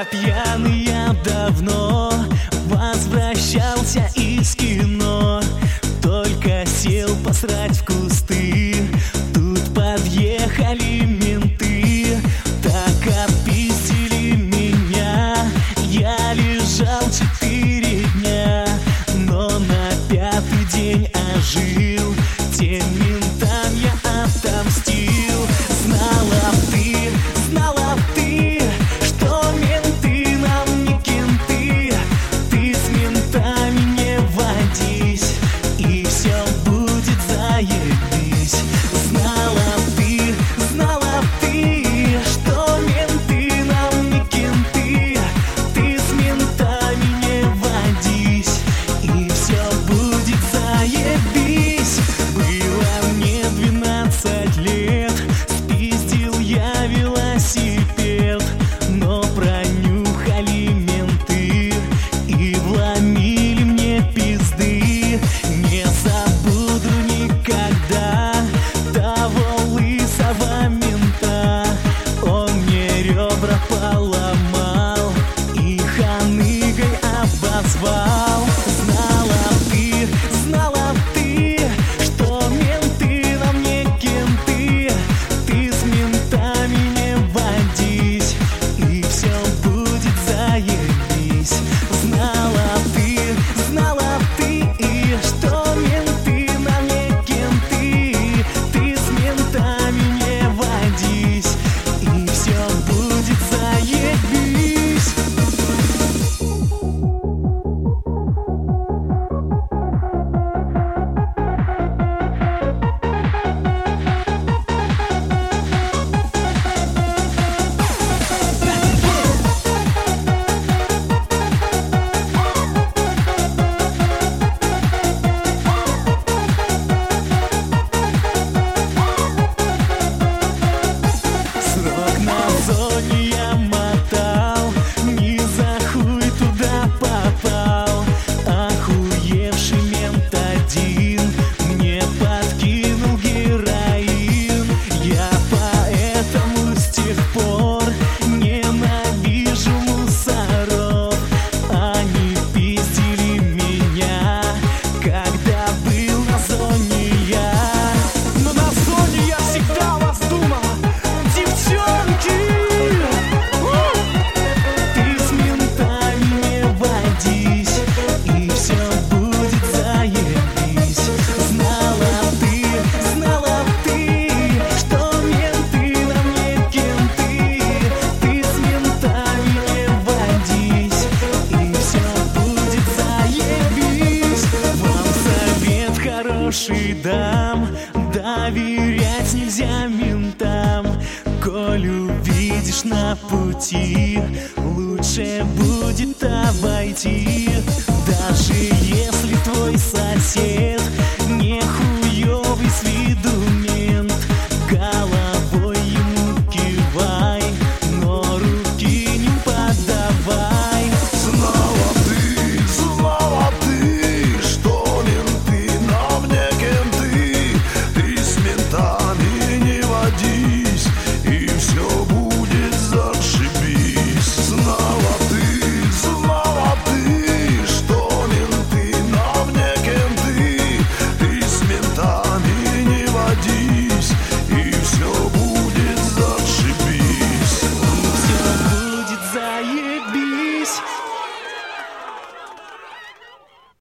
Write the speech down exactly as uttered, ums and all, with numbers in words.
Я пьяный, я давно возвращался из кино. Только сел посрать в кусты, тут подъехали менты. Так отпиздили меня, я лежал четыре дня, но на пятый день ожил. Тем ментам я отомстил. Знала б ты, знала б ты, что менты нам не кенты. Ты с ментами не водись, и все будет заебись. Знала б ты, знала б ты, что менты нам не кенты. Ты с ментами не водись, и все будет заебись. Было мне двенадцать лет, спиздил я велосипед, но пронюхали менты и вломили мне пизды. Не забуду никогда того лысого мента, он мне ребра поломал и ханыгой обозвал. Знала б ты, знала б ты, что менты нам не кенты. Ты с ментами не водись, и все будет заебись. Знала б ты, знала б ты, что менты нам не кенты. Ты с ментами не водись, и все будет заебись. Срок на зоне я мотал, ни за хуй туда попал. Охуевший мент один мне подкинул героин. Я поэтому с тех пор ненавижу мусоров. Они пиздили меня, когда был на зоне я. Но на зоне я всегда вас думала, девчонки. Ты с ментами не водись, и все будет заебись. Знала б ты, знала б ты, что менты нам не кенты. Ты с ментами не водись, и все будет заебись. Вам совет хороший дам: доверять нельзя ментам. Коль увидишь на пути, лучше будет обойти. Даже если твой сосед не хуёвый с виду мент, головой ему кивай, но руки не подавай. Знала ты, знала ты, что менты нам не кенты. Ты с ментами не водись,